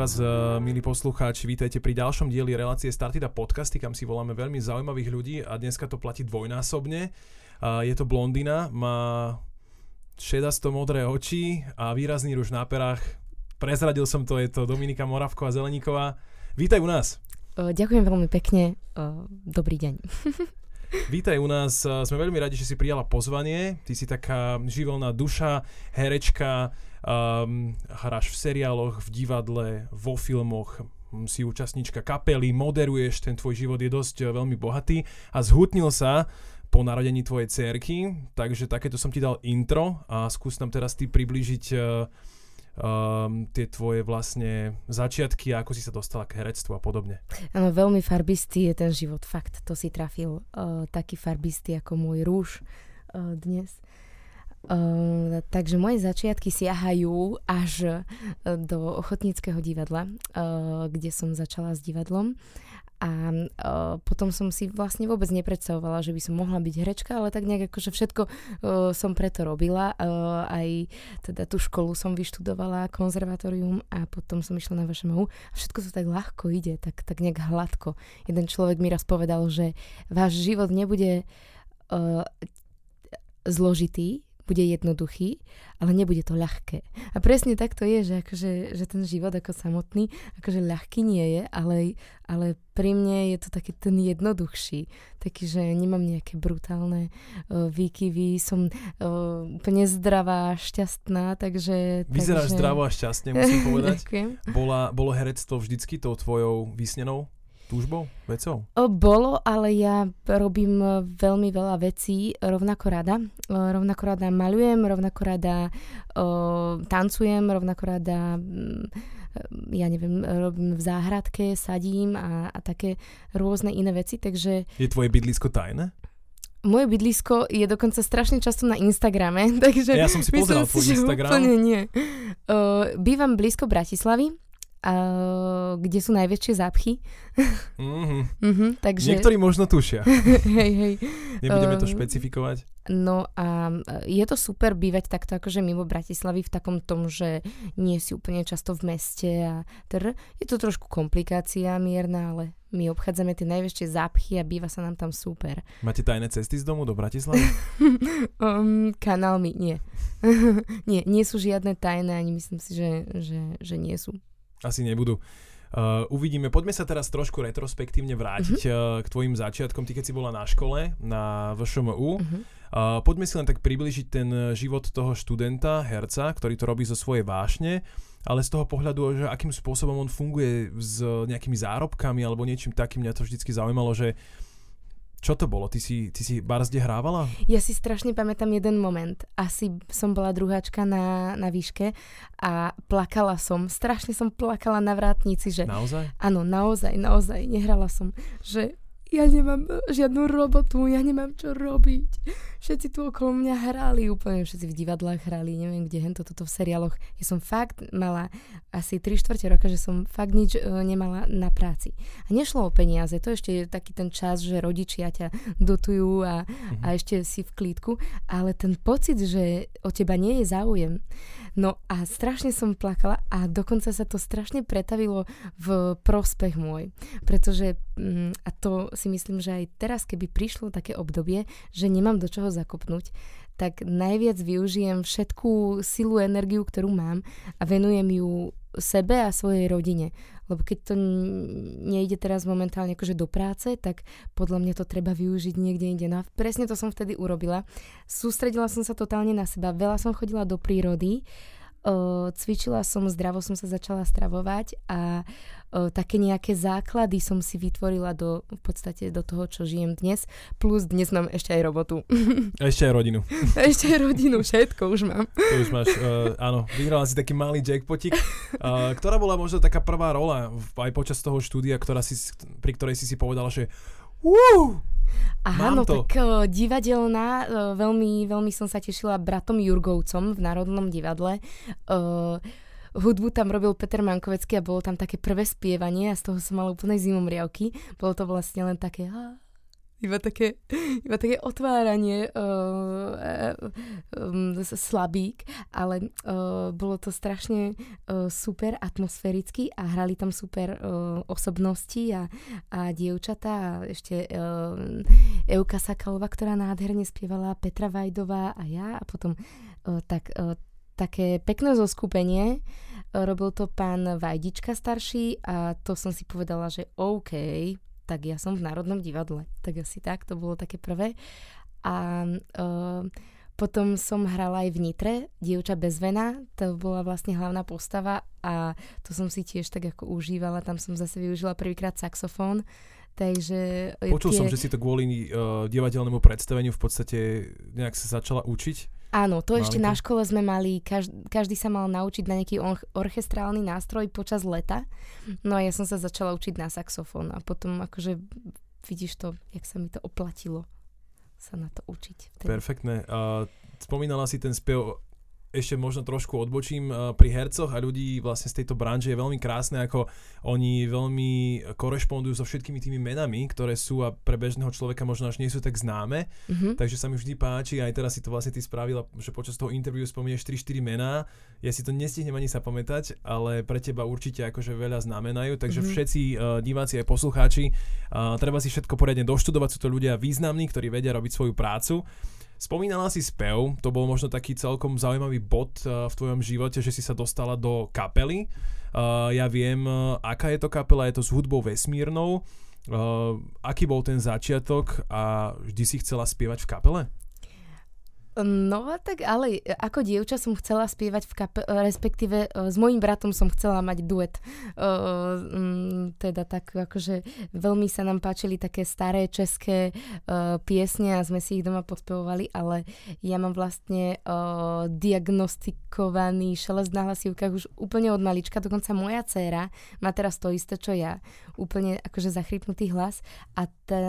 vás, milí poslucháči, vítajte pri ďalšom dieli relácie Startida podcasty, kam si voláme veľmi zaujímavých ľudí a dneska to platí dvojnásobne. Je to blondína, má šedasto-modré oči a výrazný ruž na perách. Prezradil som to, je to Dominika Moravková Zeleníková. Vítaj u nás. Ďakujem veľmi pekne. Dobrý deň. Vítaj u nás, sme veľmi radi, že si prijala pozvanie. Ty si taká živelná duša, herečka, hráš v seriáloch, v divadle, vo filmoch, si účastníčka kapely, moderuješ, ten tvoj život je dosť veľmi bohatý a zhutnil sa po narodení tvojej dcérky, takže takéto som ti dal intro a skús nám teraz ty priblížiť tie tvoje vlastne začiatky a ako si sa dostala k herectvu a podobne. Áno, veľmi farbistý je ten život, fakt, to si trafil. Taký farbistý ako môj rúž dnes. Takže moje začiatky siahajú až do Ochotníckeho divadla, kde som začala s divadlom. A potom som si vlastne vôbec nepredstavovala, že by som mohla byť herečka, ale tak nejak akože všetko som preto robila. Aj teda tú školu som vyštudovala, konzervatórium a potom som išla na VŠMU a všetko to tak ľahko ide, tak nejak hladko. Jeden človek mi raz povedal, že váš život nebude zložitý, bude jednoduchý, ale nebude to ľahké. A presne tak to je, že, akože, že ten život ako samotný, akože ľahký nie je, ale pri mne je to taký ten jednoduchší. Taký, že nemám nejaké brutálne výkyvy, som úplne zdravá, šťastná, takže... Vyzeráš zdravo a šťastne, musím povedať. Ďakujem. Bolo herectvo vždycky tou tvojou vysnenou túžbou, vecou? Bolo, ale ja robím veľmi veľa vecí rovnako rada. Rovnako rada maľujem, rovnako rada tancujem, rovnako rada robím v záhradke, sadím a také rôzne iné veci, takže... Je tvoje bydlisko tajné? Moje bydlisko je dokonca strašne často na Instagrame, takže... Ja som si pozeral tvoj Instagram. Úplne nie. Bývam blízko Bratislavy, kde sú najväčšie zápchy. Takže... Niektorí možno tušia. Hej. Nebudeme to špecifikovať. No a je to super bývať takto akože mimo Bratislavy v takom tom, že nie si úplne často v meste a je to trošku komplikácia mierna, ale my obchádzame tie najväčšie zápchy a býva sa nám tam super. Máte tajné cesty z domu do Bratislavy? Kanálmi, nie. Nie sú žiadne tajné, ani myslím si, že nie sú. Asi nebudú. Uvidíme. Poďme sa teraz trošku retrospektívne vrátiť k tvojim začiatkom. Ty keď si bola na škole, na VŠMU, poďme si len tak približiť ten život toho študenta, herca, ktorý to robí zo svojej vášne, ale z toho pohľadu, že akým spôsobom on funguje s nejakými zárobkami alebo niečím takým, mňa to vždycky zaujímalo, že čo to bolo? Ty si barzde hrávala? Ja si strašne pamätám jeden moment. Asi som bola druháčka na výške a plakala som. Strašne som plakala na vrátnici, že... Naozaj? Áno, naozaj. Nehrala som. Že ja nemám žiadnu robotu, ja nemám čo robiť. Všetci tu okolo mňa hrali, úplne všetci v divadlách hrali, neviem kde, toto v seriáloch. Ja som fakt mala asi 3/4 roka, že som fakt nič nemala na práci. A nešlo o peniaze, to ešte je taký ten čas, že rodičia ťa dotujú a ešte si v klídku, ale ten pocit, že o teba nie je záujem. No a strašne som plakala a dokonca sa to strašne pretavilo v prospech môj. Pretože, a to si myslím, že aj teraz, keby prišlo také obdobie, že nemám do čoho zakopnúť, tak najviac využijem všetkú silu, energiu, ktorú mám a venujem ju sebe a svojej rodine. Lebo keď to nejde teraz momentálne akože do práce, tak podľa mňa to treba využiť niekde inde. No a presne to som vtedy urobila. Sústredila som sa totálne na seba. Veľa som chodila do prírody, cvičila som, zdravo som sa začala stravovať a také nejaké základy som si vytvorila v podstate do toho, čo žijem dnes. Plus dnes mám ešte aj robotu. A ešte aj rodinu. Ešte aj rodinu, všetko už mám. To už máš, áno, vyhrala si taký malý jackpotík, ktorá bola možno taká prvá rola aj počas toho štúdia, pri ktorej si povedala, že Áno, tak divadelná, veľmi, veľmi som sa tešila bratom Jurgovcom v Národnom divadle. Hudbu tam robil Peter Mankovecký a bolo tam také prvé spievanie a z toho som mala úplne zimomriavky. Bolo to vlastne len také iba také otváranie slabík, ale bolo to strašne super atmosféricky a hrali tam super osobnosti a dievčatá a ešte Euka Sakalová, ktorá nádherne spievala, Petra Vajdová a ja a potom také pekné zoskupenie. Robil to pán Vajdička starší a to som si povedala, že OK, tak ja som v Národnom divadle. Tak asi tak, to bolo také prvé. A potom som hrala aj v Nitre, Dievča bez vena, to bola vlastne hlavná postava a to som si tiež tak ako užívala, tam som zase využila prvýkrát saxofón. Takže počul som, že si to kvôli divadelnému predstaveniu v podstate nejak sa začala učiť. Áno, to ešte na škole sme mali, každý sa mal naučiť na nejaký orchestrálny nástroj počas leta. No a ja som sa začala učiť na saxofón a potom akože vidíš to, jak sa mi to oplatilo sa na to učiť. Perfektné. Spomínala si ten spev, ešte možno trošku odbočím, pri hercoch a ľudí vlastne z tejto branže je veľmi krásne, ako oni veľmi korešpondujú so všetkými tými menami, ktoré sú a pre bežného človeka možno až nie sú tak známe. Takže sa mi vždy páči, aj teraz si to vlastne ty spravila, že počas toho interviu spomínaš 3-4 mená. Ja si to nestihnem ani sa pamätať, ale pre teba určite akože veľa znamenajú, takže všetci diváci aj poslucháči, treba si všetko poriadne doštudovať, sú to ľudia významní, ktorí vedia robiť svoju prácu. Spomínala si spev, to bol možno taký celkom zaujímavý bod v tvojom živote, že si sa dostala do kapely. Ja viem, aká je to kapela, je to s hudbou vesmírnou. Aký bol ten začiatok a vždy si chcela spievať v kapele? No tak ale ako dievča som chcela spievať v kapele, respektíve s mojím bratom som chcela mať duet. Teda tak akože veľmi sa nám páčili také staré české piesne a sme si ich doma pospevovali, ale ja mám vlastne diagnostikovaný šelest na hlasivkách už úplne od malička, dokonca moja dcéra má teraz to isté, čo ja. Úplne akože zachrypnutý hlas a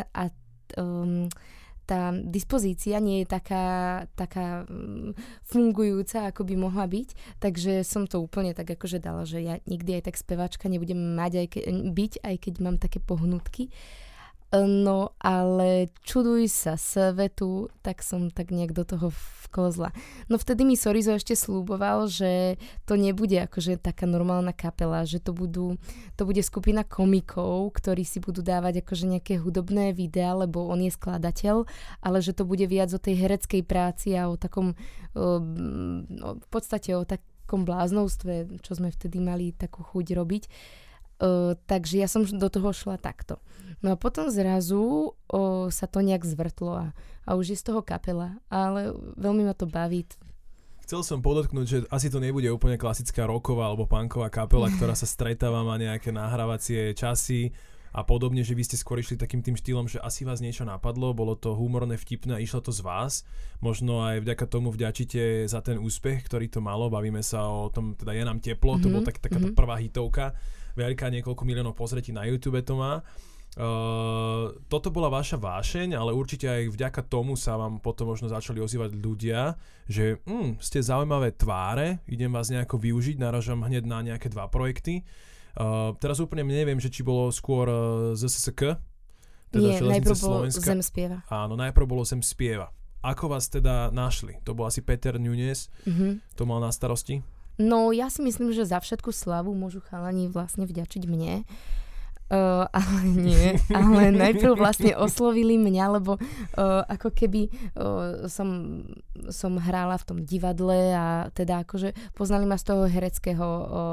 tá dispozícia nie je taká fungujúca, ako by mohla byť, takže som to úplne tak akože dala, že ja nikdy aj tak spevačka nebudem mať byť, aj keď mám také pohnutky. No ale čuduj sa svetu, tak som tak nejak do toho vklzla. No vtedy mi Sorizo ešte slúboval, že to nebude akože taká normálna kapela, že to bude skupina komikov, ktorí si budú dávať akože nejaké hudobné videá, lebo on je skladateľ, ale že to bude viac o tej hereckej práci a o takom v podstate o takom bláznovstve, čo sme vtedy mali takú chuť robiť. Takže ja som do toho šla takto. No a potom zrazu sa to nejak zvrtlo a už je z toho kapela, ale veľmi ma to baví. Chcel som podotknúť, že asi to nebude úplne klasická rocková alebo punková kapela, ktorá sa stretáva, má nejaké nahrávacie časy a podobne, že vy ste skôr išli takým tým štýlom, že asi vás niečo napadlo, bolo to humorné, vtipné a išlo to z vás. Možno aj vďaka tomu vďačíte za ten úspech, ktorý to malo. Bavíme sa o tom, teda Je nám teplo, to bola takáto prvá hitovka. Veľká, niekoľko miliónov pozretí na YouTube to má. Toto bola vaša vášeň, ale určite aj vďaka tomu sa vám potom možno začali ozývať ľudia, že ste zaujímavé tváre, idem vás nejako využiť, naražam hneď na nejaké 2 projekty. Teraz úplne neviem, že či bolo skôr ZSSK, teda nie, najprv bolo Zem spieva. Áno, najprv bolo Zem spieva. Ako vás teda našli? To bol asi Peter Nunes, to mal na starosti? No ja si myslím, že za všetku slavu môžu chalani vlastne vďačiť mne. Ale nie, ale najprv vlastne oslovili mňa, lebo ako keby som hrála v tom divadle a teda akože poznali ma z toho hereckého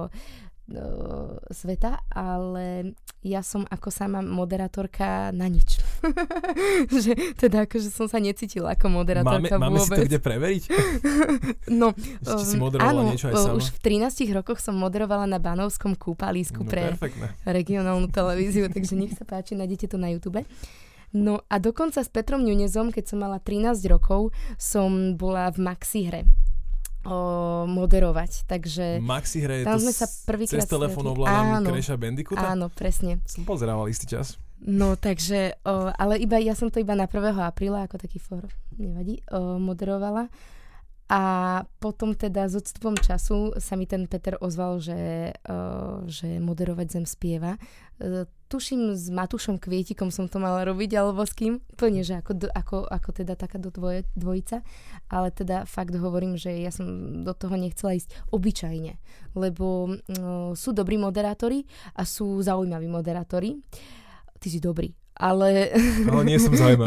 sveta, ale ja som ako sama moderátorka na nič. Že teda akože som sa necítila ako moderátorka máme vôbec. Máme si to kde preveriť? No, si moderovala áno, niečo aj sama? Už v 13 rokoch som moderovala na Banovskom kúpalisku pre perfektne. Regionálnu televíziu, takže nech sa páči, nájdete to na YouTube. No a dokonca s Petrom Nunesom, keď som mala 13 rokov, som bola v Maxi hre moderovať, takže Maxi hre je tam to sme sa prvýkrát cez telefón ovládam Crasha Bandicoota? Áno, presne. Som pozerával istý čas. No takže, ale ja som to iba na 1. apríla, ako taký for, nevadí, moderovala. A potom teda s odstupom času sa mi ten Peter ozval, že moderovať Zem spieva. Tuším, s Matúšom Kvietikom som to mala robiť, alebo s kým. Plne, že ako teda taká dvojica. Ale teda fakt hovorím, že ja som do toho nechcela ísť obyčajne. Lebo sú dobrí moderátori a sú zaujímaví moderátori. Ty si dobrý. Ale nie som zaujímavý.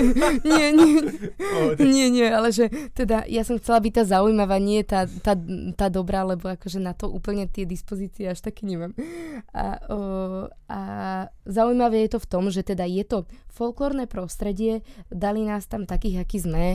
Nie, ale že teda ja som chcela byť tá zaujímavá, nie tá dobrá, lebo akože na to úplne tie dispozície až také nemám. A zaujímavé je to v tom, že teda je to folklórne prostredie, dali nás tam takých, akí sme,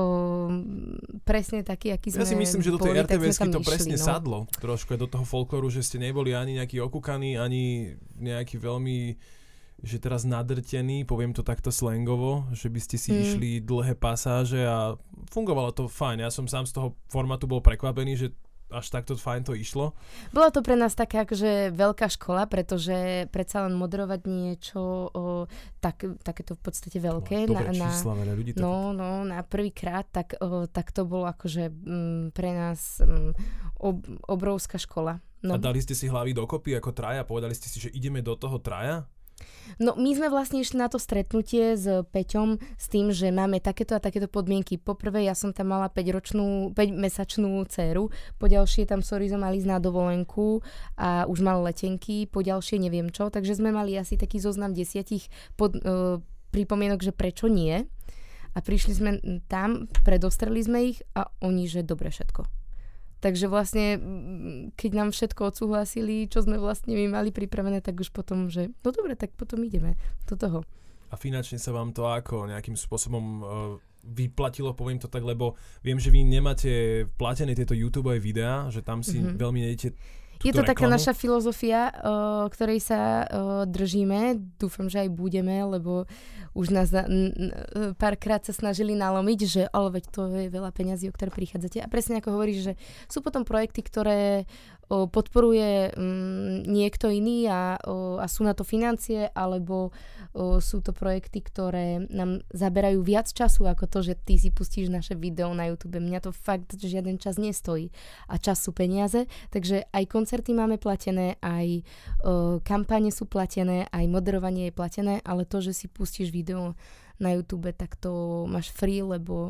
presne takí, akí sme. Ja si myslím, že do tej RTVSky to išli, presne sadlo trošku do toho folklóru, že ste neboli ani nejaký okúkaní, ani nejaký veľmi, že teraz nadrtený, poviem to takto slangovo, že by ste si išli dlhé pasáže a fungovalo to fajn. Ja som sám z toho formátu bol prekvapený, že až takto fajn to išlo. Bola to pre nás taká akože veľká škola, pretože predsa len moderovať niečo takéto v podstate veľké. Dobré čísla, veľa ľudí. Na prvýkrát, tak to bolo akože pre nás obrovská škola. No. A dali ste si hlavy dokopy ako traja? Povedali ste si, že ideme do toho traja? No my sme vlastne išli na to stretnutie s Peťom s tým, že máme takéto a takéto podmienky. Poprvé ja som tam mala 5-mesačnú dceru, po ďalšie tam Sorizo mali ísť na dovolenku a už mal letenky, po ďalšie neviem čo, takže sme mali asi taký zoznam 10 pripomienok, že prečo nie. A prišli sme tam, predostreli sme ich a oni, že dobre všetko. Takže vlastne, keď nám všetko odsúhlasili, čo sme vlastne my mali pripravené, tak už potom, že no dobre, tak potom ideme do toho. A finančne sa vám to ako nejakým spôsobom vyplatilo, poviem to tak, lebo viem, že vy nemáte platené tieto YouTube videá, že tam si veľmi nejdete Je to taká naša filozofia, ktorej sa držíme. Dúfam, že aj budeme, lebo už nás párkrát sa snažili nalomiť, že ale veď to je veľa peňazí, o ktoré prichádzate. A presne ako hovoríš, že sú potom projekty, ktoré podporuje niekto iný a sú na to financie, alebo sú to projekty, ktoré nám zaberajú viac času ako to, že ty si pustíš naše video na YouTube. Mňa to fakt žiaden čas nestojí. A čas sú peniaze, takže aj koncerty máme platené, aj kampane sú platené, aj moderovanie je platené, ale to, že si pustíš video na YouTube, tak to máš free, lebo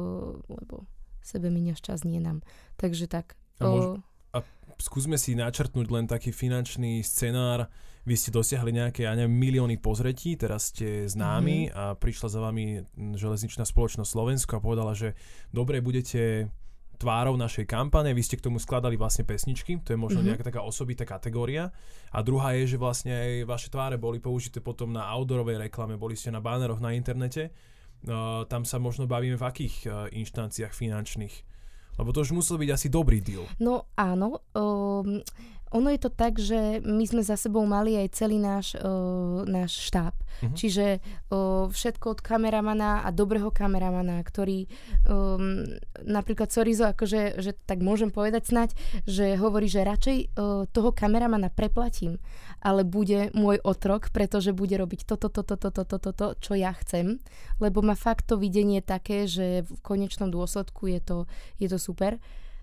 sebe míňaš čas, nie nám. Takže tak. Skúsme si načrtnúť len taký finančný scenár. Vy ste dosiahli nejaké, milióny pozretí, teraz ste známi a prišla za vami železničná spoločnosť Slovensko a povedala, že dobre, budete tvárou našej kampane, vy ste k tomu skladali vlastne pesničky, to je možno nejaká taká osobitá kategória. A druhá je, že vlastne aj vaše tváre boli použité potom na outdoorovej reklame, boli ste na banneroch na internete. Tam sa možno bavíme v akých inštanciách finančných? Lebo to už musel byť asi dobrý deal. No áno, ono je to tak, že my sme za sebou mali aj celý náš štáb. Čiže všetko od kameramana a dobrého kameramana, ktorý napríklad Sorizo, akože že tak môžem povedať snať, že hovorí, že radšej toho kameramana preplatím, ale bude môj otrok, pretože bude robiť toto, čo ja chcem, lebo má fakt to videnie také, že v konečnom dôsledku je to super.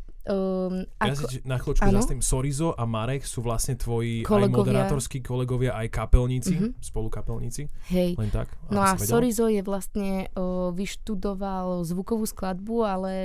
Ja si na chvíľočku zastavím. Sorizo a Marek sú vlastne tvoji kolegovia, aj moderátorskí kolegovia, aj kapelníci, spolukapelníci. Hej. Len tak. No a Sorizo je vlastne vyštudoval zvukovú skladbu, ale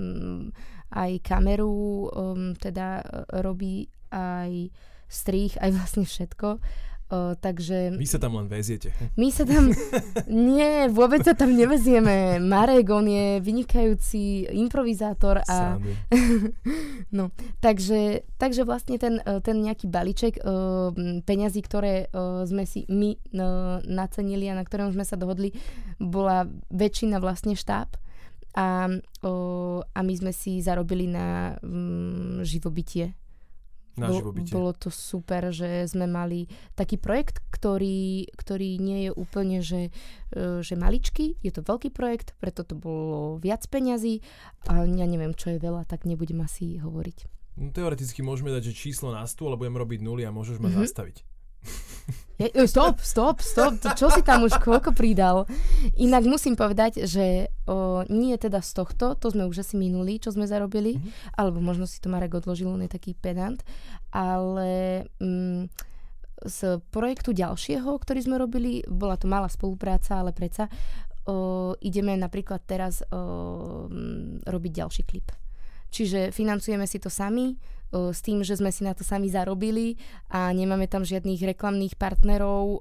aj kameru, teda robí aj strih, aj vlastne všetko. Takže... Vy sa tam len veziete. My sa tam... Nie, vôbec sa tam nevezieme. Marek, on je vynikajúci improvizátor a... No, takže vlastne ten nejaký balíček peňazí, ktoré sme si my nacenili a na ktorom sme sa dohodli, bola väčšina vlastne štáb a my sme si zarobili na živobytie. Bolo to super, že sme mali taký projekt, ktorý nie je úplne, že maličký, je to veľký projekt, preto to bolo viac peňazí a ja neviem, čo je veľa, tak nebudem asi hovoriť. No, teoreticky môžeme dať, že číslo na stôl a budem robiť nuly a môžeš ma zastaviť. Stop, čo si tam už koľko pridal? Inak musím povedať, že nie teda z tohto, to sme už asi minuli, čo sme zarobili, alebo možno si to Marek odložil, on je taký pedant, ale z projektu ďalšieho, ktorý sme robili, bola to malá spolupráca, ale predsa ideme napríklad teraz robiť ďalší klip. Čiže financujeme si to sami, s tým, že sme si na to sami zarobili a nemáme tam žiadnych reklamných partnerov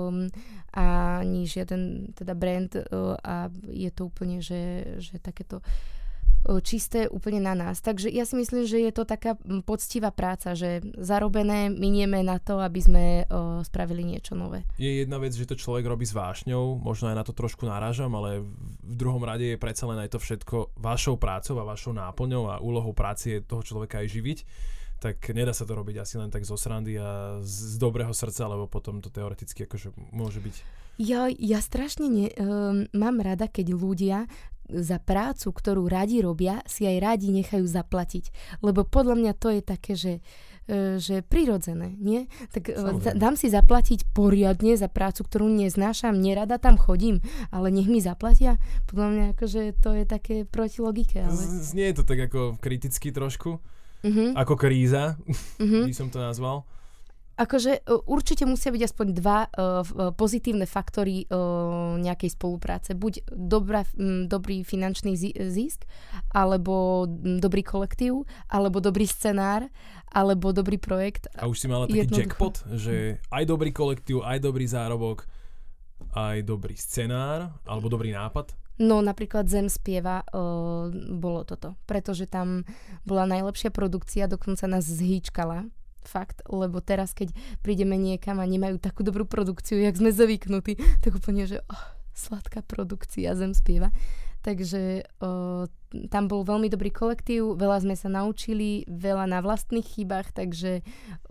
ani žiaden teda brand a je to úplne, že takéto čisté úplne na nás. Takže ja si myslím, že je to taká poctivá práca, že zarobené minieme na to, aby sme spravili niečo nové. Je jedna vec, že to človek robí s vášňou, možno aj na to trošku narážam, ale v druhom rade je predsa len aj to všetko vašou prácou a vašou náplňou a úlohou práce je toho človeka aj živiť. Tak nedá sa to robiť asi len tak zo srandy a z dobrého srdca, lebo potom to teoreticky akože môže byť. Ja strašne mám rada, keď ľudia za prácu, ktorú radi robia, si aj radi nechajú zaplatiť. Lebo podľa mňa to je také, že prirodzené, nie? Tak dám si zaplatiť poriadne za prácu, ktorú neznášam, nerada tam chodím, ale nech mi zaplatia. Podľa mňa akože to je také proti logike. Ale... Znie to tak ako kriticky trošku, ako kríza, by som to nazval. Akože určite musia byť aspoň dva pozitívne faktory nejakej spolupráce. Buď dobrý finančný zisk, alebo dobrý kolektív, alebo dobrý scenár, alebo dobrý projekt. A už si mala taký jackpot, že aj dobrý kolektív, aj dobrý zárobok, aj dobrý scenár, alebo dobrý nápad? No napríklad Zem spieva bolo toto, pretože tam bola najlepšia produkcia, dokonca nás zhýčkala. Fakt, lebo teraz, keď prídeme niekam a nemajú takú dobrú produkciu, jak sme zvyknutí, tak úplne, že sladká produkcia, Zem spieva. Takže tam bol veľmi dobrý kolektív, veľa sme sa naučili, veľa na vlastných chybách, takže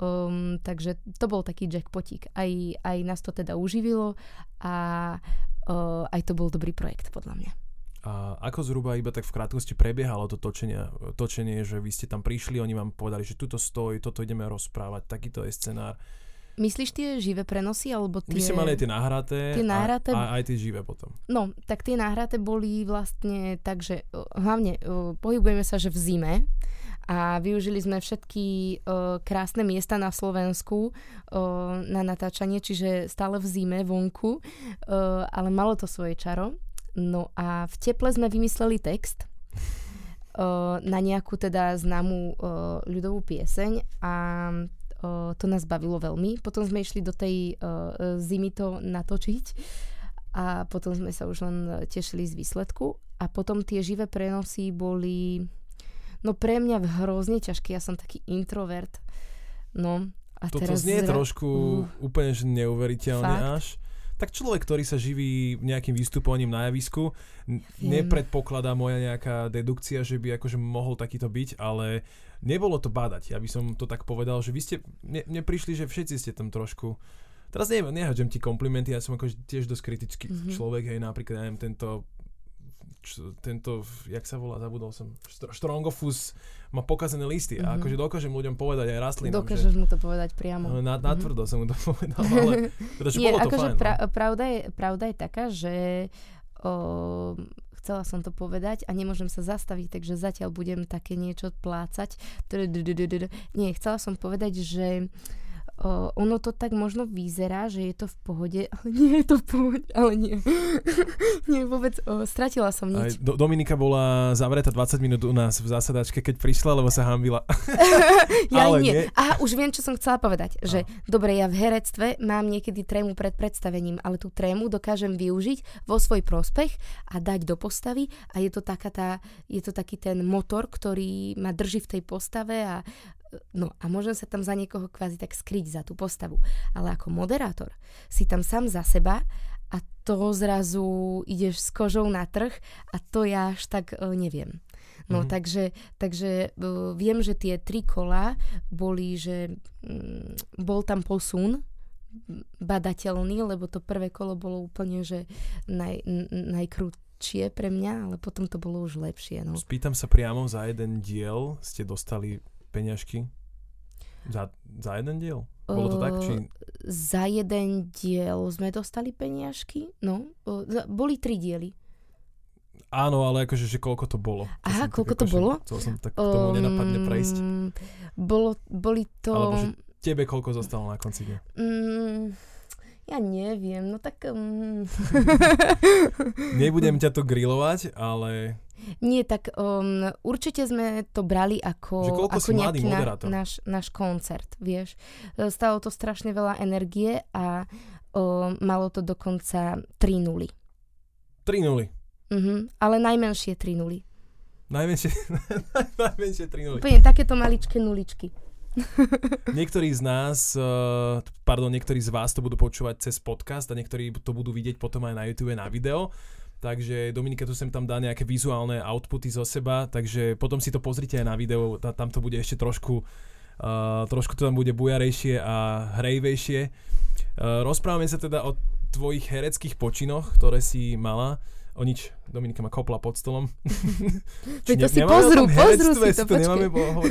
to bol taký jackpotík. Aj nás to teda uživilo a aj to bol dobrý projekt, podľa mňa. A ako zhruba iba tak v krátkosti prebiehalo to točenie, že vy ste tam prišli, oni vám povedali, že tuto stoj, toto ideme rozprávať, takýto je scenár. Myslíš tie živé prenosy, alebo tie... My sme mali aj tie nahraté a aj tie živé potom. No, tak tie nahraté boli vlastne tak, že hlavne pohybujeme sa, že v zime a využili sme všetky krásne miesta na Slovensku na natáčanie, čiže stále v zime vonku, ale malo to svoje čaro. No a v teple sme vymysleli text na nejakú teda známú ľudovú pieseň a to nás bavilo veľmi. Potom sme išli do tej zimy to natočiť a potom sme sa už len tešili z výsledku. A potom tie živé prenosy boli pre mňa hrozne ťažké. Ja som taký introvert. No a toto teraz znie trošku úplne že neuveriteľne až. Tak človek, ktorý sa živí nejakým vystupovaním na javisku, nepredpokladá moja nejaká dedukcia, že by akože mohol takýto byť, ale nebolo to bádať. Ja by som to tak povedal, že vy ste, mne prišli, že všetci ste tam trošku, teraz nehádžem ti komplimenty, ja som akože tiež dosť kritický človek, hej, napríklad, neviem, tento, jak sa volá, zabudol som, Strongofus má pokazené listy a akože dokážem ľuďom povedať aj rastlinám. Dokážeš mu to povedať priamo. Natvrdo som mu to povedal, ale nie, bolo to akože fajn. Pravda je taká, že chcela som to povedať a nemôžem sa zastaviť, takže zatiaľ budem také niečo plácať. Nie, chcela som povedať, že ono to tak možno vyzerá, že je to v pohode, ale nie je to v pohode, ale nie. Nie, vôbec, stratila som nič. Dominika bola zavretá 20 minút u nás v zasadačke, keď prišla, lebo sa hanbila. Ale nie. Aha, už viem, čo som chcela povedať. Že, dobre, ja v herectve mám niekedy trému pred predstavením, ale tú trému dokážem využiť vo svoj prospech a dať do postavy a je to taký ten motor, ktorý ma drží v tej postave a môžem sa tam za niekoho kvázi tak skryť za tú postavu. Ale ako moderátor si tam sám za seba a to zrazu ideš s kožou na trh a to ja až tak neviem. No takže viem, že tie 3 kola boli, že bol tam posun badateľný, lebo to prvé kolo bolo úplne, že najkrutšie pre mňa, ale potom to bolo už lepšie. No. Spýtam sa priamo, za jeden diel ste dostali peňažky? Za jeden diel? Bolo to tak? Či... Za jeden diel sme dostali peniažky. No, boli 3 diely. Áno, ale akože, že koľko to bolo? Aha, koľko to bolo? Chcel som tak k tomu nenapadne prejsť. Boli to... Alebo že tebe koľko zostalo na konci dňa? Ja neviem, no tak... Nebudem ťa to grilovať, ale... Nie, tak určite sme to brali ako nejaký náš koncert, vieš. Stalo to strašne veľa energie a malo to dokonca 3-0. 3-0? Ale najmenšie 3-0. Najmenšie 3-0. Úplne takéto maličké nuličky. Niektorí z vás to budú počúvať cez podcast a niektorí to budú vidieť potom aj na YouTube na video. Takže Dominika tu sem tam dá nejaké vizuálne outputy zo seba, takže potom si to pozrite aj na video, tam to bude ešte trošku to tam bude bujarejšie a hrejvejšie. Rozprávame sa teda o tvojich hereckých počinoch, ktoré si mala. O nič, Dominika ma kopla pod stolom. To si pozrú si to, počkej. Nemáme hovoriť.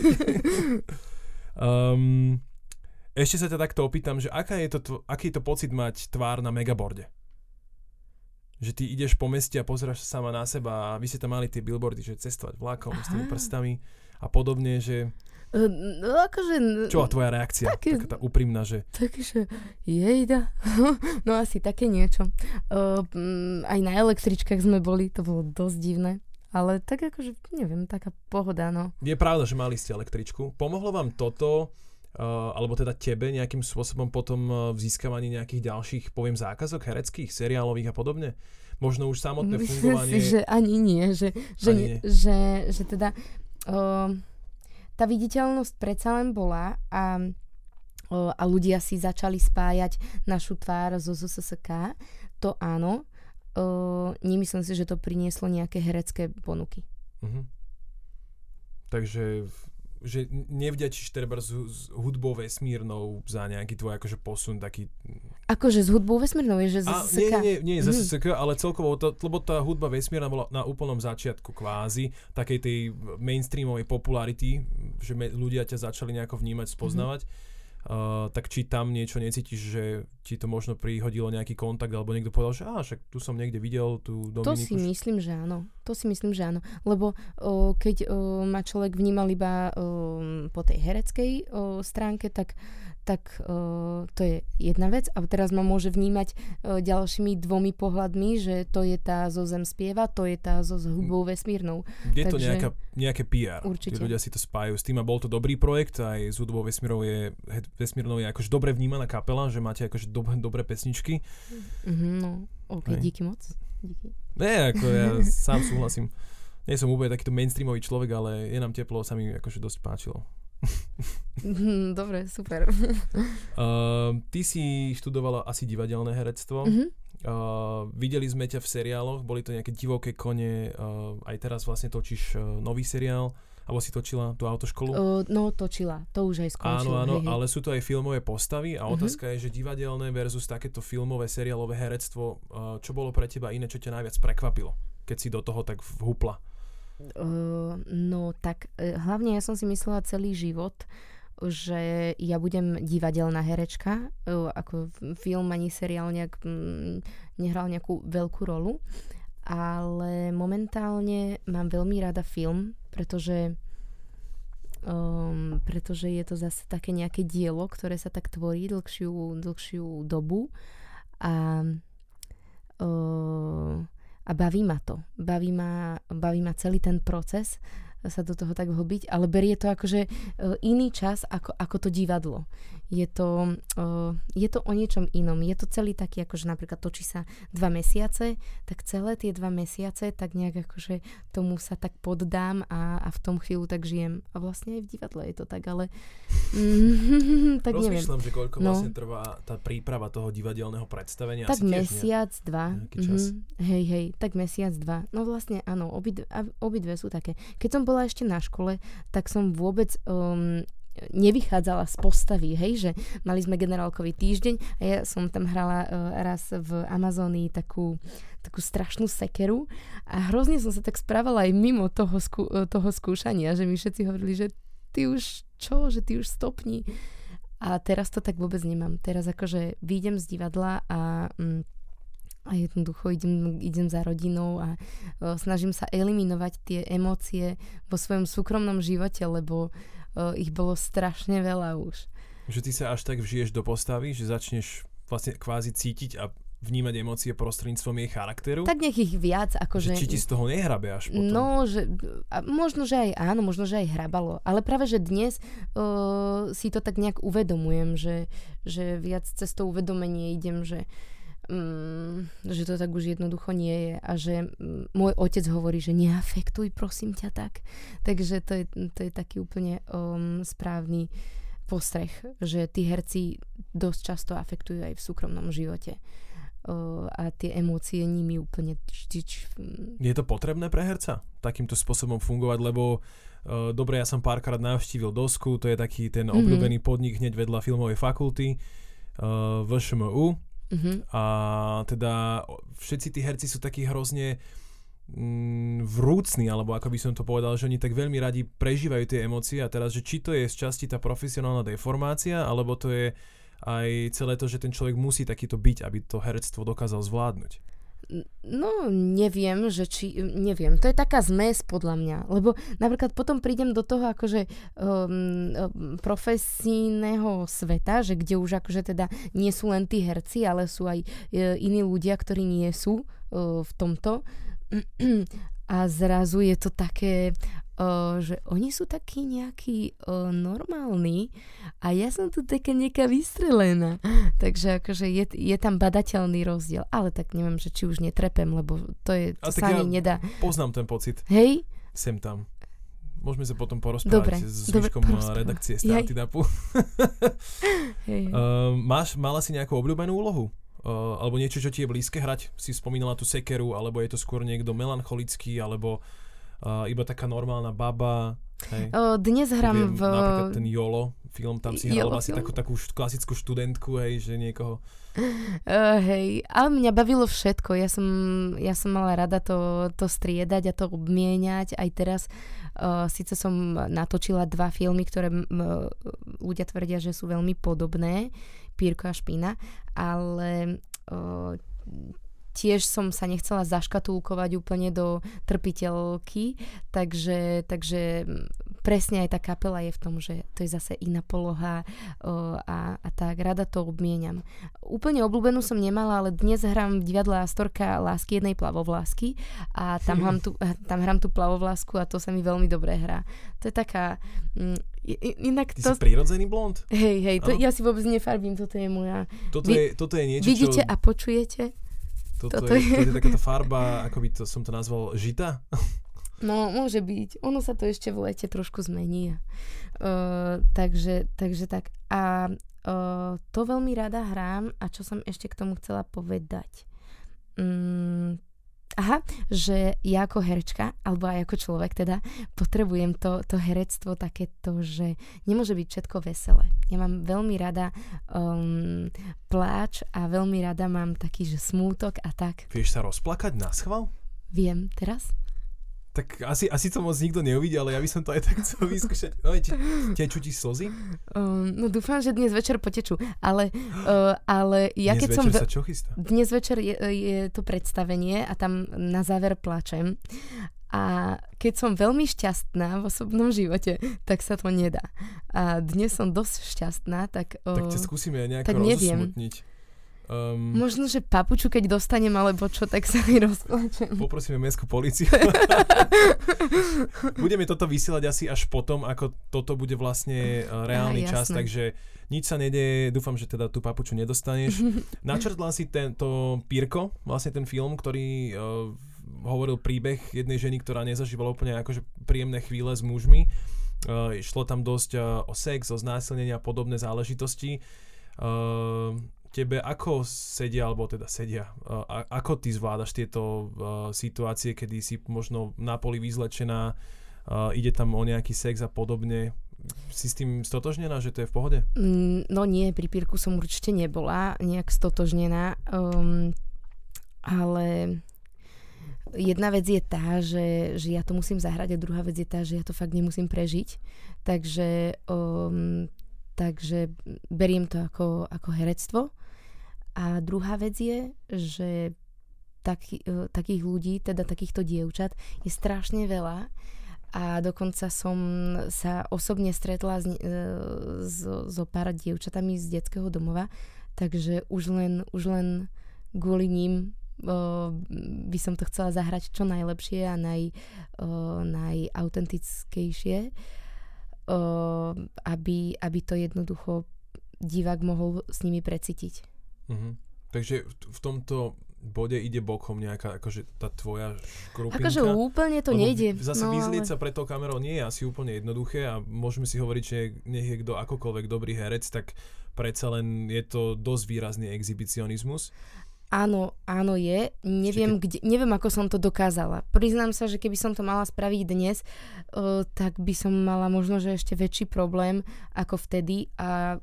Ešte sa ťa takto opýtam, že aký je to pocit mať tvár na megaborde? Že ty ideš po meste a pozeráš sa sama na seba a vy ste tam mali tie billboardy, že cestovať vlakom s tými prstami a podobne, že... Čo a tvoja reakcia? Taká tá úprimná, že... Takže jejda. No asi také niečo. Aj na električkách sme boli, to bolo dosť divné. Ale tak akože, neviem, taká pohoda, no. Je pravda, že mali ste električku. Pomohlo vám toto, alebo teda tebe nejakým spôsobom potom v získavaní nejakých ďalších, poviem, zákazok hereckých, seriálových a podobne? Možno už samotné fungovanie... Myslím si, že ani nie. Že teda... tá viditeľnosť predsa len bola a ľudia si začali spájať našu tvár zo ZSSK. To áno. Nemyslím si, že to prinieslo nejaké herecké ponuky. Takže že nevďačíš treba s hudbou vesmírnou za nejaký tvoj akože posun taký... Akože s hudbou vesmírnou je, že ZSSK? Nie ZSSK, ale celkovo, lebo tá hudba vesmírna bola na úplnom začiatku kvázi takej tej mainstreamovej popularity, že ľudia ťa začali nejako vnímať, spoznávať. Tak či tam niečo necítiš, že ti to možno prihodilo nejaký kontakt, alebo niekto povedal, že však tu som niekde videl tú Dominiku. To si myslím, že áno. Lebo keď ma človek vnímal iba po tej hereckej stránke, tak to je jedna vec. A teraz ma môže vnímať ďalšími 2 pohľadmi, že to je tá zo Zem spieva, to je tá zo hudbou vesmírnou. Je to nejaké PR. Určite. Tí ľudia si to spájajú s tým a bol to dobrý projekt, aj s hudbou vesmírnou je akože dobre vnímaná kapela, že máte akože dobré pesničky. No, díky moc. Díky. Nie, ako ja sám súhlasím. Nie som úplne takýto mainstreamový človek, ale je nám teplo, sa mi akože dosť páčilo. Dobre, super. Ty si študovala asi divadelné herectvo. Videli sme ťa v seriáloch, boli to nejaké Divoké kone, aj teraz vlastne točíš nový seriál, alebo si točila tú autoškolu? No, točila, to už aj skončilo. Áno, ale sú to aj filmové postavy a otázka je, že divadelné versus takéto filmové, seriálové herectvo, čo bolo pre teba iné, čo ťa najviac prekvapilo, keď si do toho tak vhupla? No tak hlavne ja som si myslela celý život, že ja budem divadelná herečka, ako film ani seriál nejak nehral nejakú veľkú rolu, ale momentálne mám veľmi rada film, pretože je to zase také nejaké dielo, ktoré sa tak tvorí dlhšiu dobu a baví ma to. Baví ma celý ten proces sa do toho tak vhlbiť, ale berie to akože iný čas ako to divadlo. Je to o niečom inom. Je to celý taký, akože napríklad točí sa 2 mesiace, tak celé tie 2 mesiace tak nejak akože tomu sa tak poddám a v tom chvíľu tak žijem. A vlastne aj v divadle je to tak, ale tak neviem. Rozmýšľam, že koľko vlastne trvá tá príprava toho divadelného predstavenia. Tak asi mesiac, tiež, 2. Čas. Hej, tak mesiac, 2. No vlastne áno, obidve sú také. Keď som bola ešte na škole, tak som vôbec nevychádzala z postavy, hej, že mali sme generálkový týždeň a ja som tam hrala raz v Amazónii takú strašnú sekeru a hrozne som sa tak správala aj mimo toho skúšania, že mi všetci hovorili, že ty už stopni. A teraz to tak vôbec nemám. Teraz akože vyjdem z divadla a jednoducho idem za rodinou a snažím sa eliminovať tie emócie vo svojom súkromnom živote, lebo ich bolo strašne veľa už. Že ty sa až tak vžiješ do postavy, že začneš vlastne kvázi cítiť a vnímať emócie prostredníctvom jej charakteru? Tak nech ich viac, akože... Či ti z toho nehrabe až potom? No, možno, že aj áno, možno, že aj hrabalo. Ale práve, že dnes si to tak nejak uvedomujem, že viac cez to uvedomenie idem, že to tak už jednoducho nie je a že môj otec hovorí, že neafektuj, prosím ťa tak. Takže to je taký úplne správny postreh, že tí herci dosť často afektujú aj v súkromnom živote. A tie emócie nimi úplne... Je to potrebné pre herca takýmto spôsobom fungovať, lebo dobre, ja som párkrát navštívil Dosku, to je taký ten obľúbený podnik hneď vedľa filmovej fakulty VŠMU a teda všetci tí herci sú takí hrozne vrúcni, alebo ako by som to povedal, že oni tak veľmi radi prežívajú tie emócie a teraz, že či to je z časti tá profesionálna deformácia, alebo to je aj celé to, že ten človek musí takýto byť, aby to herectvo dokázal zvládnuť. No, neviem. To je taká zmes podľa mňa, lebo napríklad potom prídem do toho akože profesijného sveta, že kde už akože teda nie sú len tí herci, ale sú aj iní ľudia, ktorí nie sú v tomto a zrazu je to také, že oni sú takí nejakí normálni a ja som tu taká nejaká vystrelená. Takže akože je tam badateľný rozdiel. Ale tak neviem, že či už netrepem, lebo to sa ani nedá. Poznám ten pocit. Hej? Sem tam. Môžeme sa potom porozprávať s zvyškom redakcie Startupu. Mala si nejakú obľúbenú úlohu? Alebo niečo, čo ti je blízke hrať? Si spomínala tú sekeru, alebo je to skôr niekto melancholický, alebo iba taká normálna baba? Hej. Dnes hrám napríklad ten YOLO film, tam si hrala asi takú klasickú študentku, hej, že niekoho... Hej, ale mňa bavilo všetko. Ja som mala rada to striedať a to obmieniať. Aj teraz síce som natočila 2 filmy, ktoré ľudia tvrdia, že sú veľmi podobné, Pírko a Špína, ale tiež som sa nechcela zaškatulkovať úplne do trpiteľky, takže presne aj tá kapela je v tom, že to je zase iná poloha a tak rada to obmieniam. Úplne obľúbenú som nemala, ale dnes hrám v divadle Astorka Lásky jednej plavovlásky a tam hrám tú plavovlásku a to sa mi veľmi dobre hrá. To je taká... Ty si prírodzený blond? Hej, ja si vôbec nefarbím, toto je moja... Toto je niečo, vidíte a počujete? Toto je takáto farba, ako by som to nazval, žita? No, môže byť. Ono sa to ešte v lete trošku zmení. Takže tak. A to veľmi rada hrám. A čo som ešte k tomu chcela povedať? Že ja ako herečka, alebo aj ako človek teda, potrebujem to herectvo takéto, že nemôže byť všetko veselé. Ja mám veľmi rada pláč a veľmi rada mám taký, že smútok a tak. Vieš sa rozplakať na schvál? Viem, teraz? Tak asi to moc nikto neuvidí, ale ja by som to aj tak chcel vyskúšať. Tečú ti slzy? No dúfam, že dnes večer potečú. Ale ja dnes keď večer sa čo chystá? Dnes večer je to predstavenie a tam na záver plačem. A keď som veľmi šťastná v osobnom živote, tak sa to nedá. A dnes som dosť šťastná, tak... Tak ťa skúsime nejako rozosmutniť. Možno, že papuču, keď dostanem, alebo čo, tak sa mi rozplačem. Poprosíme mestskú políciu. Budeme toto vysielať asi až potom, ako toto bude vlastne reálny čas, takže nič sa nedeje, dúfam, že teda tú papuču nedostaneš. Načrtla si tento Pírko, vlastne ten film, ktorý hovoril príbeh jednej ženy, ktorá nezažívala úplne akože príjemné chvíle s mužmi. Šlo tam dosť o sex, o znásilnenie a podobné záležitosti. Tebe ako sedia, ako ty zvládaš tieto situácie, kedy si možno na poli vyzlečená, ide tam o nejaký sex a podobne. Si s tým stotožnená, že to je v pohode? No nie, pri Pírku som určite nebola nejak stotožnená, ale jedna vec je tá, že ja to musím zahrať a druhá vec je tá, že ja to fakt nemusím prežiť. Takže takže beriem to ako herectvo. A druhá vec je, že takých ľudí, teda takýchto dievčat je strašne veľa a dokonca som sa osobne stretla so pár dievčatami z detského domova, takže už len kvôli nim by som to chcela zahrať čo najlepšie a najautentickejšie, aby to jednoducho divák mohol s nimi precítiť. Takže v tomto bode ide bokom nejaká, akože tá tvoja škrupinka. Akože úplne to nejde. Zase vyzlieť sa pred tou kamerou nie je asi úplne jednoduché a môžeme si hovoriť, že nech je kto akokoľvek dobrý herec, tak predsa len je to dosť výrazný exhibicionizmus. Áno, je. Neviem, ako som to dokázala. Priznám sa, že keby som to mala spraviť dnes, tak by som mala možno, že ešte väčší problém ako vtedy a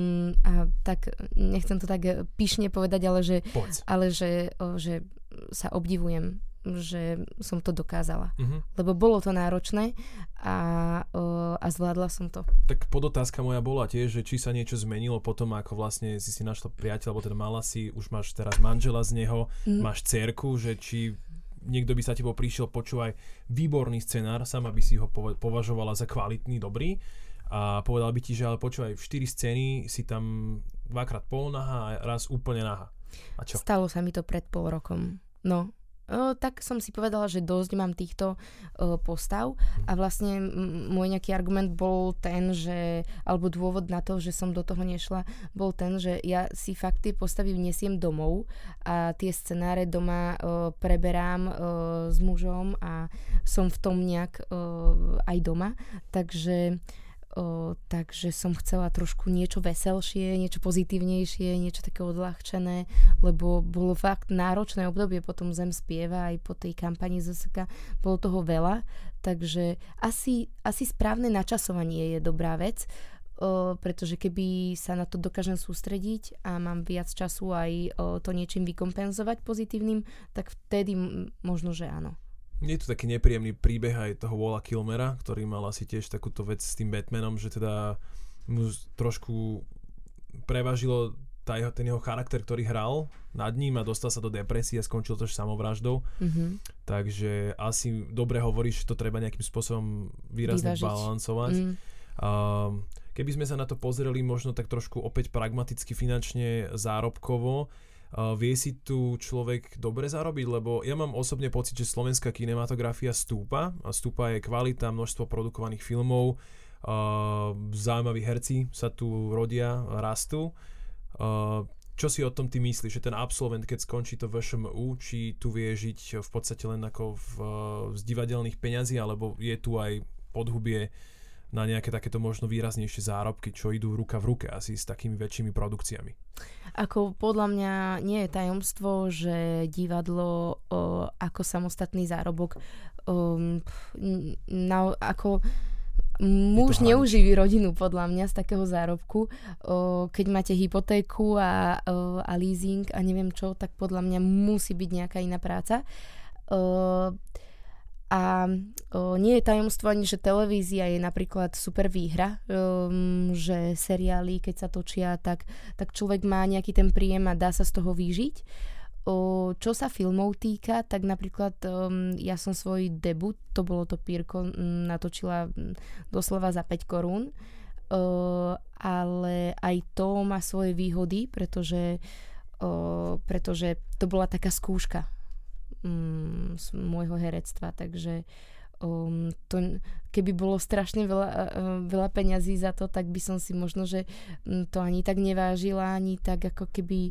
tak nechcem to tak pyšne povedať, ale že sa obdivujem, že som to dokázala. Lebo bolo to náročné a zvládla som to. Tak podotázka moja bola tiež, že či sa niečo zmenilo potom, ako vlastne si našla priateľa, alebo teda mala si, už máš teraz manžela z neho, máš dcerku, že či niekto by sa tebou prišiel, počúvaj, výborný scenár, sama by si ho považovala za kvalitný, dobrý a povedal by ti, že ale počúvaj, 4 scény si tam 2-krát polnahá a raz úplne nahá. A čo? Stalo sa mi to pred pol rokom. Tak som si povedala, že dosť mám týchto postav a vlastne môj nejaký argument bol ten, že, alebo dôvod na to, že som do toho nešla, bol ten, že ja si fakt tie postavy vnesiem domov a tie scenáre doma preberám s mužom a som v tom nejak aj doma, takže som chcela trošku niečo veselšie, niečo pozitívnejšie, niečo také odľahčené, lebo bolo fakt náročné obdobie, potom Zem spieva aj po tej kampani ZSK, bolo toho veľa, takže asi správne načasovanie je dobrá vec, pretože keby sa na to dokážem sústrediť a mám viac času aj to niečím vykompenzovať pozitívnym, tak vtedy možno, že áno. Je tu taký nepríjemný príbeh aj toho Walla Kilmera, ktorý mal asi tiež takúto vec s tým Batmanom, že teda mu trošku prevažilo ten jeho charakter, ktorý hral nad ním a dostal sa do depresie a skončil to samovraždou. Takže asi dobre hovoríš, že to treba nejakým spôsobom výrazne balancovať. Keby sme sa na to pozreli možno tak trošku opäť pragmaticky, finančne, zárobkovo, vie si tu človek dobre zarobiť, lebo ja mám osobne pocit, že slovenská kinematografia stúpa a stúpa je kvalita, množstvo produkovaných filmov, zaujímaví herci sa tu rodia, rastú. Čo si o tom ty myslíš, že ten absolvent, keď skončí to VŠMU, či tu vie žiť v podstate len ako z divadelných peňazí, alebo je tu aj podhubie na nejaké takéto možno výraznejšie zárobky, čo idú ruka v ruke asi s takými väčšími produkciami? Ako podľa mňa nie je tajomstvo, že divadlo ako samostatný zárobok ako muž neuživí rodinu podľa mňa z takého zárobku. Keď máte hypotéku a leasing a neviem čo, tak podľa mňa musí byť nejaká iná práca. A nie je tajomstvo ani, že televízia je napríklad super výhra, že seriály, keď sa točia, tak človek má nejaký ten príjem a dá sa z toho vyžiť. Čo sa filmov týka, tak napríklad ja som svoj debut, to bolo to Pírko, natočila doslova za 5 korún, ale aj to má svoje výhody, pretože to bola taká skúška z môjho herectva, takže to, keby bolo strašne veľa peňazí za to, tak by som si možno, že to ani tak nevážila, ani tak ako keby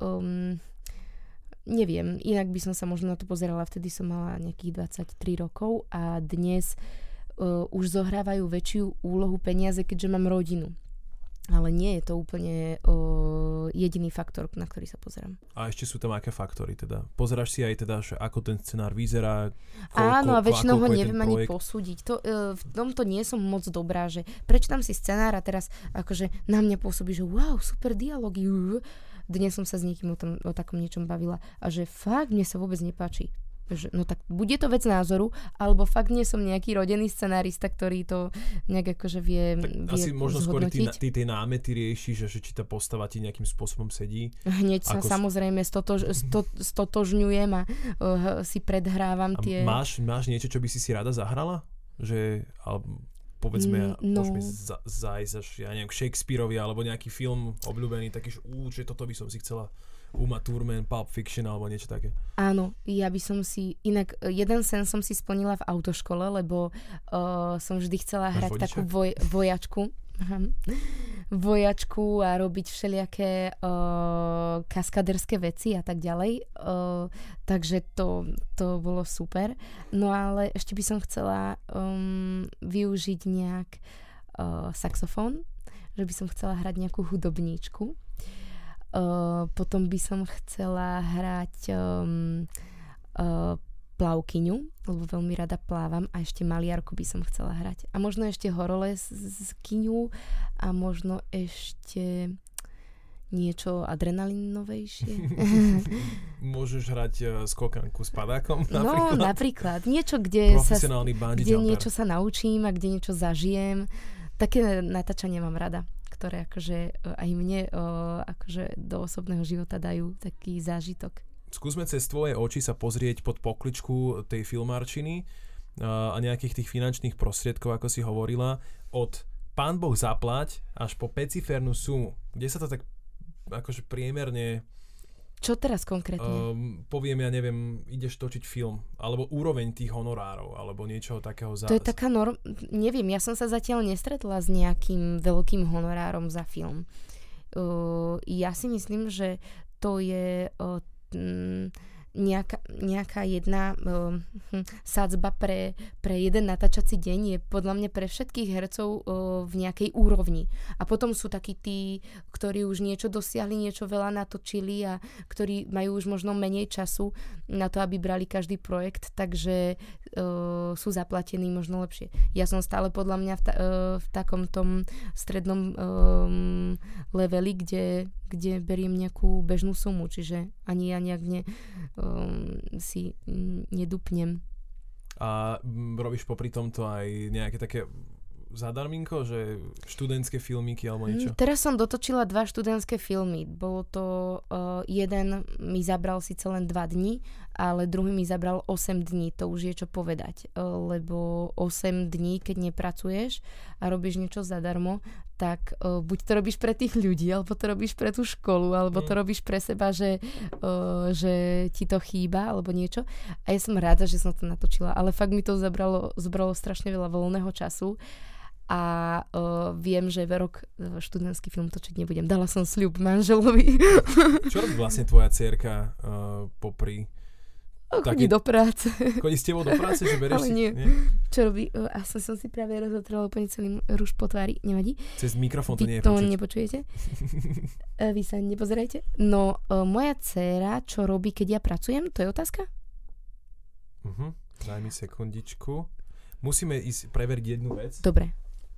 neviem, inak by som sa možno na to pozerala, vtedy som mala nejakých 23 rokov a dnes už zohrávajú väčšiu úlohu peniaze, keďže mám rodinu. Ale nie je to úplne jediný faktor, na ktorý sa pozerám. A ešte sú tam aké faktory teda? Pozeráš si aj teda, že ako ten scenár vyzerá? Áno, a väčšinou ho neviem ani posúdiť. V tomto nie som moc dobrá, že prečítam si scenár a teraz akože na mňa pôsobí, že wow, super dialógy. Dnes som sa s niekým o takom niečom bavila a že fakt mne sa vôbec nepáči. Že, no tak bude to vec názoru, alebo fakt nie som nejaký rodený scenárista, ktorý to nejak akože vie asi možno skôr zhodnotiť. ty tie námety riešiš, že či tá postava ti nejakým spôsobom sedí. Hneď sa samozrejme stotožňujem a si predhrávam tie... Máš niečo, čo by si rada zahrala? Že, povedzme, môžeme zájsť až, ja neviem, k Shakespeareovi, alebo nejaký film obľúbený, taký, že toto by som si chcela Uma Thurman, Pulp Fiction alebo niečo také. Áno, ja by som si, inak jeden sen som si splnila v autoškole, lebo som vždy chcela hrať takú vojačku a robiť všelijaké kaskaderské veci a tak ďalej. Takže to bolo super. No ale ešte by som chcela využiť nejak saxofón, že by som chcela hrať nejakú hudobníčku. Potom by som chcela hrať plavkyňu, lebo veľmi rada plávam a ešte maliarku by som chcela hrať. A možno ešte horolezkyňu a možno ešte niečo adrenalinovejšie. Môžeš hrať skokanku s padákom napríklad? No, napríklad. Niečo, kde niečo sa naučím a kde niečo zažijem. Také natáčanie mám rada, ktoré akože aj mne akože do osobného života dajú taký zážitok. Skúsme cez tvoje oči sa pozrieť pod pokličku tej filmárčiny a nejakých tých finančných prostriedkov, ako si hovorila, od Pán Boh zaplať až po pecifernú sumu. Kde sa to tak akože priemerne... Čo teraz konkrétne? Poviem, ja neviem, ideš točiť film, alebo úroveň tých honorárov, alebo niečoho takého. To je taká neviem, ja som sa zatiaľ nestretla s nejakým veľkým honorárom za film. Ja si myslím, že to je nejaká jedna sadzba pre jeden natáčací deň je podľa mňa pre všetkých hercov v nejakej úrovni. A potom sú takí tí, ktorí už niečo dosiahli, niečo veľa natočili a ktorí majú už možno menej času na to, aby brali každý projekt, takže sú zaplatení možno lepšie. Ja som stále podľa mňa v takom tom strednom leveli, kde beriem nejakú bežnú sumu, čiže ani ja nejak si nedupnem. A robíš popri tomto aj nejaké také zadarminko, že študentské filmíky alebo niečo? Teraz som dotočila 2 študentské filmy. Bolo to jeden mi zabral síce len 2 dni, ale druhý mi zabral 8 dní. To už je čo povedať. Lebo 8 dní, keď nepracuješ a robíš niečo zadarmo, tak buď to robíš pre tých ľudí, alebo to robíš pre tú školu, alebo to robíš pre seba, že ti to chýba, alebo niečo. A ja som rada, že som to natočila, ale fakt mi to zobralo strašne veľa voľného času a viem, že rok študentský film točiť nebudem. Dala som sľub manželovi. Čo robí vlastne tvoja dcérka popri... Chodí do práce. Chodí s tebou do práce, že bereš ale nie. Čo robí? Asi som si práve rozotrela úplne celý ruž po tvári. Nevadí? Cez mikrofón to nie je počuť. To nepočujete? Vy sa nepozerajte. No, moja dcéra, čo robí, keď ja pracujem? To je otázka? Daj mi sekundičku. Musíme ísť preveriť jednu vec. Dobre.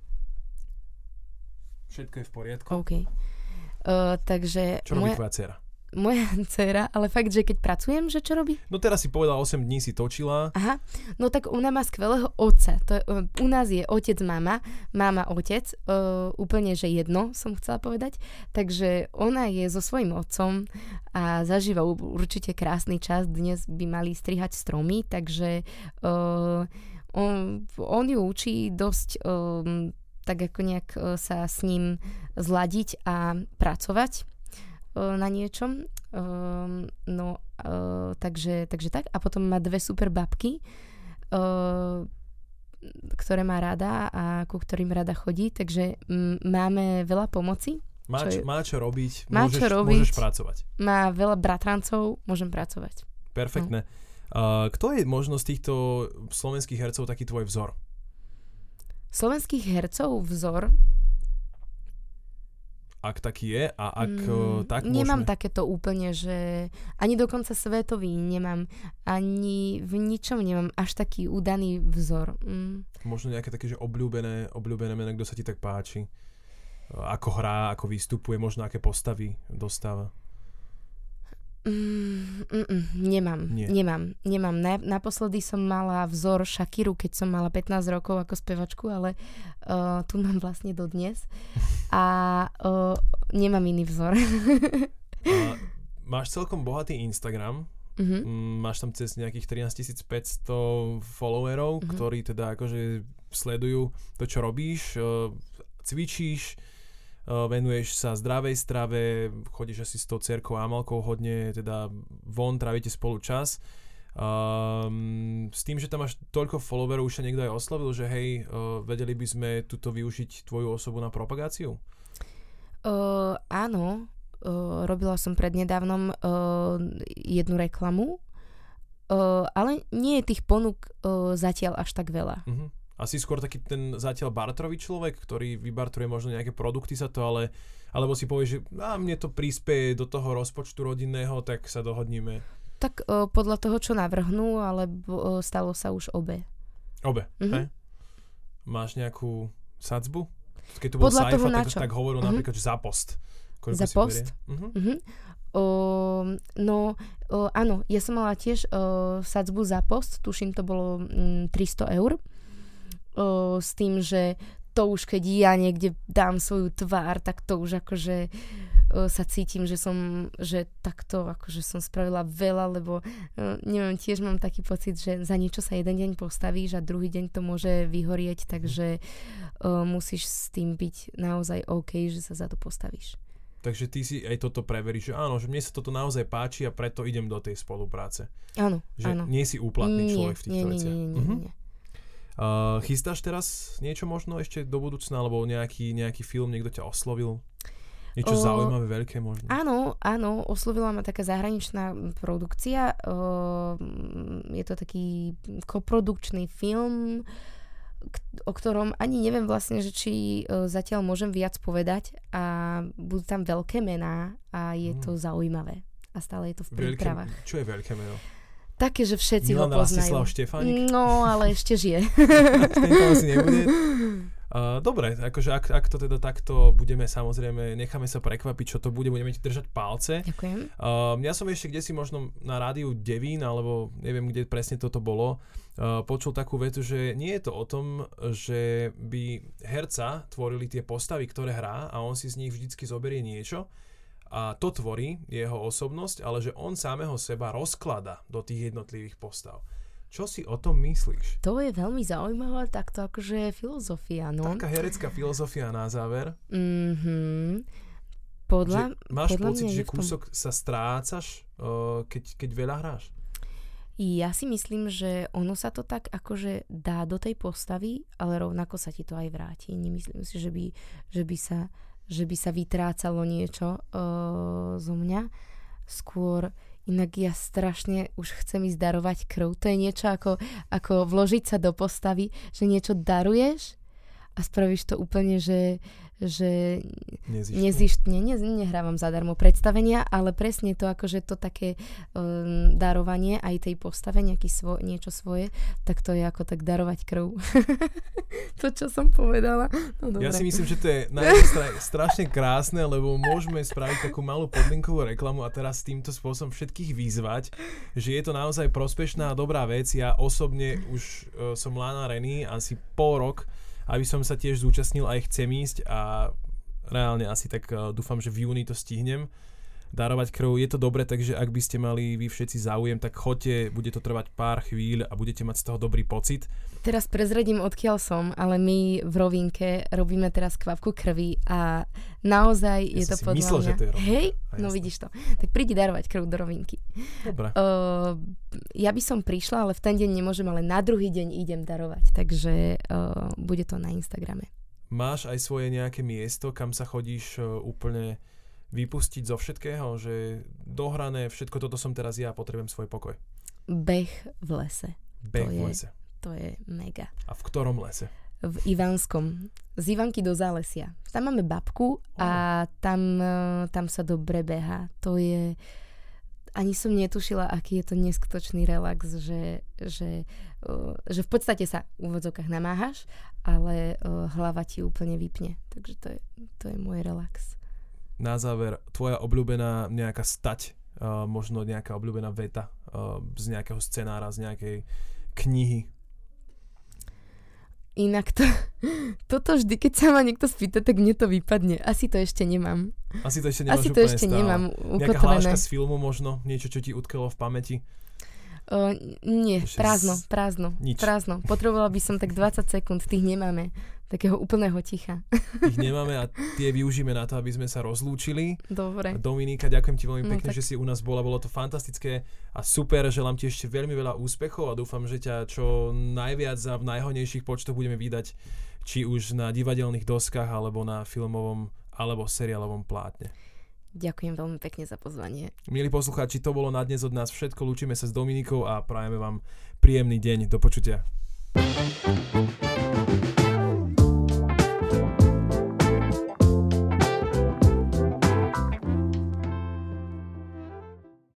Všetko je v poriadku. OK. Takže... Čo robí tvoja dcéra? Moja dcéra, ale fakt, že keď pracujem, že čo robí? No teraz si povedala, 8 dní si točila. Aha, no tak ona má skvelého otca. U nás je otec, mama, otec, úplne, že jedno, som chcela povedať. Takže ona je so svojím otcom a zažíva určite krásny čas. Dnes by mali strihať stromy, takže on ju učí dosť tak ako nejak sa s ním zladiť a pracovať na niečom. Takže tak. A potom má 2 super babky, ktoré má rada a ku ktorým rada chodí. Takže máme veľa pomoci. Má čo robiť. Môžeš pracovať. Má veľa bratrancov, môžem pracovať. Perfektné. Kto je možno z týchto slovenských hercov taký tvoj vzor? Slovenských hercov vzor? Ak taký je a ak tak môžeme... Nemám takéto úplne, že ani dokonca svetový nemám, ani v ničom nemám až taký udaný vzor. Možno nejaké také, že obľúbené meno, kto sa ti tak páči? Ako hrá, ako vystupuje, možno aké postavy dostáva? Nemám. Nie. Nemám. Naposledy som mala vzor Shakiru, keď som mala 15 rokov ako spevačku, ale tu mám vlastne dodnes. A nemám iný vzor. Máš celkom bohatý Instagram. Máš tam cez nejakých 13 500 followerov, ktorí teda akože sledujú to, čo robíš, cvičíš, venuješ sa zdravej strave, chodíš asi s tou dcerkou Amalkou hodne, teda von, trávite spolu čas. S tým, že tam máš toľko followerov, už sa niekto aj oslovil, že hej, vedeli by sme tuto využiť tvoju osobu na propagáciu? Áno, robila som prednedávnom jednu reklamu, ale nie je tých ponúk zatiaľ až tak veľa. Asi skôr taký ten zatiaľ barterový človek, ktorý vybarteruje možno nejaké produkty za to, alebo si povie, že mne to prispieje do toho rozpočtu rodinného, tak sa dohodníme. Tak podľa toho, čo navrhnú, alebo stalo sa už obe. Obe, hej? Máš nejakú sadzbu? Keď to bol Saifa, tak hovoril napríklad, že za post. Koľko za post? Áno, ja som mala tiež sadzbu za post, tuším, to bolo 300 €. S tým, že to už keď ja niekde dám svoju tvár, tak to už akože sa cítim, že takto akože som spravila veľa, lebo neviem, tiež mám taký pocit, že za niečo sa jeden deň postavíš a druhý deň to môže vyhorieť, takže musíš s tým byť naozaj OK, že sa za to postavíš. Takže ty si aj toto preveríš, že áno, že mne sa toto naozaj páči a preto idem do tej spolupráce. Áno, že áno. Nie si úplatný človek v týchto veciach. Nie. Chystáš teraz niečo možno ešte do budúcna, alebo nejaký film, niekto ťa oslovil? Niečo zaujímavé, veľké možno? Áno, oslovila ma taká zahraničná produkcia. Je to taký koprodukčný film, o ktorom ani neviem vlastne, že či zatiaľ môžem viac povedať, a budú tam veľké mená a je to zaujímavé. A stále je to v prípravách. Čo je veľké meno? Také, že všetci Milan ho poznajú. Rastislav Štefánik? No, ale ešte žije. Ten to asi nebude. Dobre, akože ak to teda takto budeme, samozrejme, necháme sa prekvapiť, čo to bude, budeme ti držať palce. Ďakujem. Ja som ešte kdesi možno na rádiu Devín, alebo neviem, kde presne toto bolo, počul takú vetu, že nie je to o tom, že by herca tvorili tie postavy, ktoré hrá, a on si z nich vždycky zoberie niečo, a to tvorí jeho osobnosť, ale že on samého seba rozklada do tých jednotlivých postav. Čo si o tom myslíš? To je veľmi zaujímavá takto akože filozofia, no. Taká herecká filozofia na záver. Máš pocit, že kúsok sa strácaš, keď veľa hráš? Ja si myslím, že ono sa to tak akože dá do tej postavy, ale rovnako sa ti to aj vráti. Nemyslím si, že by sa vytrácalo niečo zo mňa. Skôr, inak ja strašne už chcem ísť darovať krv. To je niečo ako vložiť sa do postavy, že niečo daruješ a spravíš to úplne, že nezištne. Nehrávam zadarmo predstavenia, ale presne to akože to také darovanie aj tej postave, niečo svoje, tak to je ako tak darovať krv. To, čo som povedala. No, ja si myslím, že to je naozaj strašne krásne, lebo môžeme spraviť takú malú podlinkovú reklamu a teraz týmto spôsobom všetkých vyzvať, že je to naozaj prospešná a dobrá vec. Ja osobne už som lánarený asi pol rok, aby som sa tiež zúčastnil, aj chcem ísť, a reálne asi tak dúfam, že v júni to stihnem darovať krv. Je to dobre, takže ak by ste mali vy všetci záujem, tak choďte, bude to trvať pár chvíľ a budete mať z toho dobrý pocit. Teraz prezradím, odkiaľ som, ale my v Rovinke robíme teraz kvapku krvi a naozaj je to podľa myslel, mňa... Že to je Rovinka. Hej, no vidíš to. Tak prídi darovať krv do Rovinky. Dobre. Ja by som prišla, ale v ten deň nemôžem, ale na druhý deň idem darovať, takže bude to na Instagrame. Máš aj svoje nejaké miesto, kam sa chodíš úplne vypustiť zo všetkého, že dohrané, všetko toto som teraz ja, potrebujem svoj pokoj? Beh v lese. Beh v lese. To je mega. A v ktorom lese? V Ivanskom. Z Ivanky do Zálesia. Tam máme babku a tam sa dobre beha. To je... Ani som netušila, aký je to neskutočný relax, že v podstate sa v úvodzovkách namáhaš, ale hlava ti úplne vypne. Takže to je môj relax. Na záver, tvoja obľúbená nejaká stať možno nejaká obľúbená veta z nejakého scenára, z nejakej knihy? Inak toto vždy, keď sa ma niekto spýta, tak mne to vypadne. Asi to ešte nemám. Asi to ešte nemáš Asi to úplne ešte stále. nemám Nejaká ukotvené. hláška z filmu možno? Niečo, čo ti utkelo v pamäti? Nie, Ešte prázdno. Nič. Prázdno. Potrebovala by som tak 20 sekúnd, tých nemáme. Takého úplného ticha. Ich nemáme a tie využijeme na to, aby sme sa rozlúčili. Dobre. Dominika, ďakujem ti veľmi pekne, tak. že si u nás bola. Bolo to fantastické a super. Želám ti ešte veľmi veľa úspechov a dúfam, že ťa čo najviac a v najhojnejších počtoch budeme vydať, či už na divadelných doskách, alebo na filmovom, alebo seriálovom plátne. Ďakujem veľmi pekne za pozvanie. Milí poslucháči, to bolo na dnes od nás všetko. Lúčime sa s Dominikou a prajeme vám príjemný deň. Do počutia.